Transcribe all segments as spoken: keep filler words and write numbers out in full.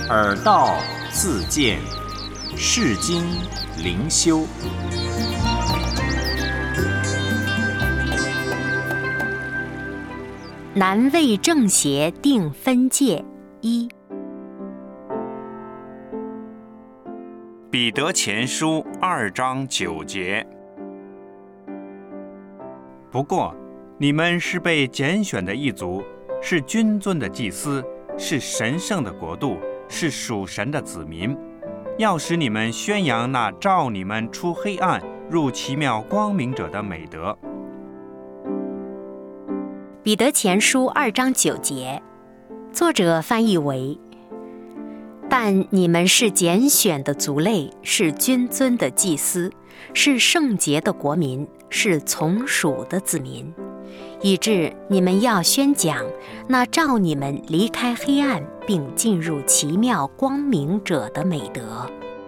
耳道自见，世经灵修。 难为正邪定分界一。 彼得前书二章九节。不过，你们是被拣选的一族，是君尊的祭司，是神圣的国度，是属神的子民，要使你们宣扬那召你们出黑暗入奇妙光明者的美德。 彼得前书二章九节，作者翻译为：但你们是拣选的族类，是君尊的祭司，是圣洁的国民，是从属的子民，以致你们要宣讲那召你们离开黑暗并进入奇妙光明者的美德。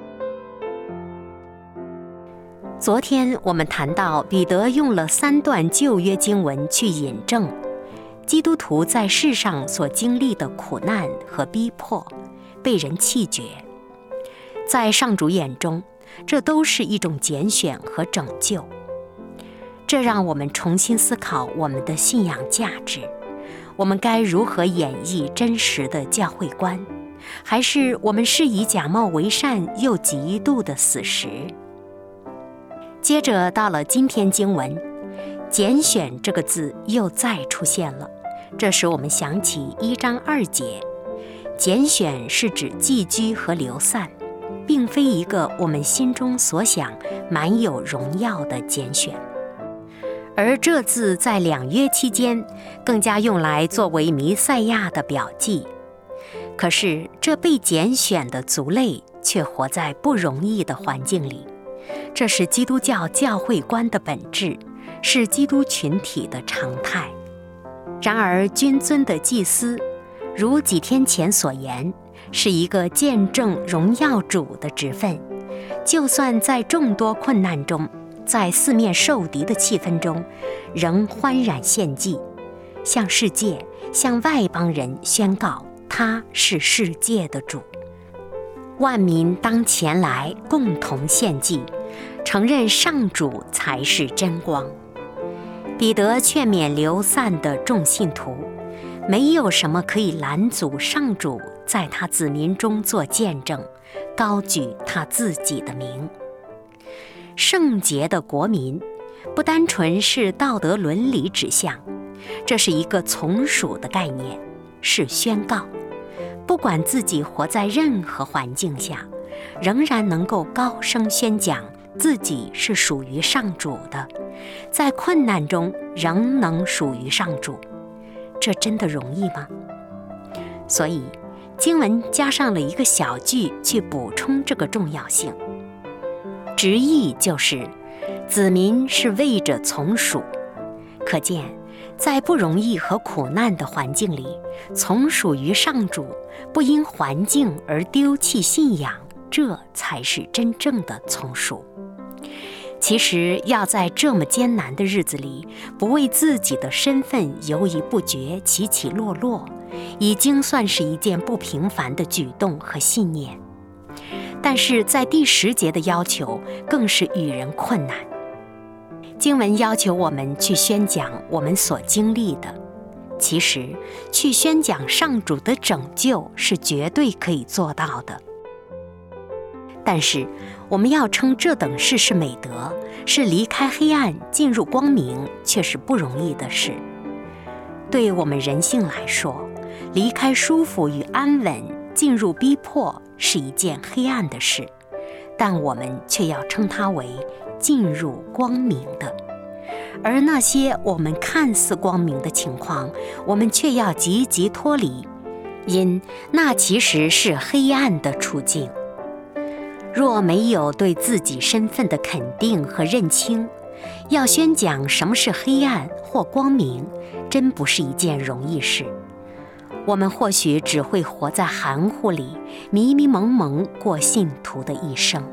昨天我们谈到，彼得用了三段旧约经文去引证基督徒在世上所经历的苦难和逼迫，被人弃绝。在上主眼中，这都是一种拣选和拯救。这让我们重新思考我们的信仰价值，我们该如何演绎真实的教会观，还是我们是以假冒为善又极度的死时？接着到了今天经文，拣选这个字又再出现了，这使我们想起一章二节，拣选是指寄居和流散，并非一个我们心中所想满有荣耀的拣选。而这字在两约期间更加用来作为弥赛亚的表记。可是这被拣选的族类却活在不容易的环境里，这是基督教教会观的本质，是基督群体的常态。然而君尊的祭司，如几天前所言，是一个见证荣耀主的职分，就算在众多困难中，在四面受敌的气氛中，仍欢然献祭，向世界、向外邦人宣告他是世界的主。万民当前来共同献祭，承认上主才是真光。彼得劝勉流散的众信徒，没有什么可以拦阻上主在他子民中做见证，高举他自己的名。圣洁的国民不单纯是道德伦理指向，这是一个从属的概念，是宣告不管自己活在任何环境下，仍然能够高声宣讲自己是属于上主的，在困难中仍能属于上主。这真的容易吗？所以经文加上了一个小句去补充这个重要性，直译就是子民是为着从属。可见在不容易和苦难的环境里，从属于上主，不因环境而丢弃信仰，这才是真正的从属。其实要在这么艰难的日子里，不为自己的身份犹疑不决、起起落落，已经算是一件不平凡的举动和信念。但是在第十节的要求更是与人困难。经文要求我们去宣讲我们所经历的，其实去宣讲上主的拯救是绝对可以做到的。但是我们要称这等事是美德，是离开黑暗进入光明，却是不容易的事。对我们人性来说，离开舒服与安稳进入逼迫是一件黑暗的事，但我们却要称它为进入光明的。而那些我们看似光明的情况，我们却要积极脱离，因那其实是黑暗的处境。若没有对自己身份的肯定和认清，要宣讲什么是黑暗或光明，真不是一件容易事。我们或许只会活在含糊里，迷迷蒙蒙过信徒的一生。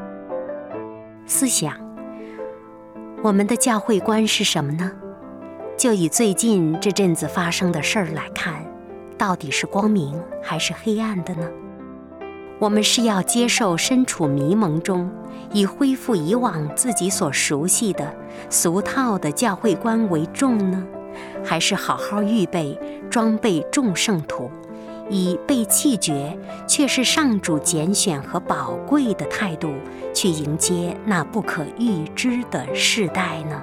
思想，我们的教会观是什么呢？ 就以最近这阵子发生的事儿来看，到底是光明还是黑暗的呢？我们是要接受身处迷蒙中，以恢复以往自己所熟悉的俗套的教会观为重呢，还是好好预备装备众圣徒，以被弃绝却是上主拣选和宝贵的态度去迎接那不可预知的世代呢？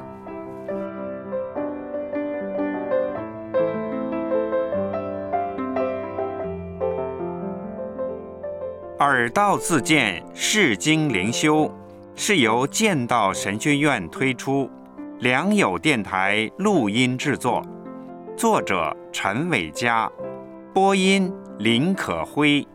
耳道自荐释经灵修是由剑道神学院推出，良友电台录音制作，作者陈伟嘉，播音林可辉。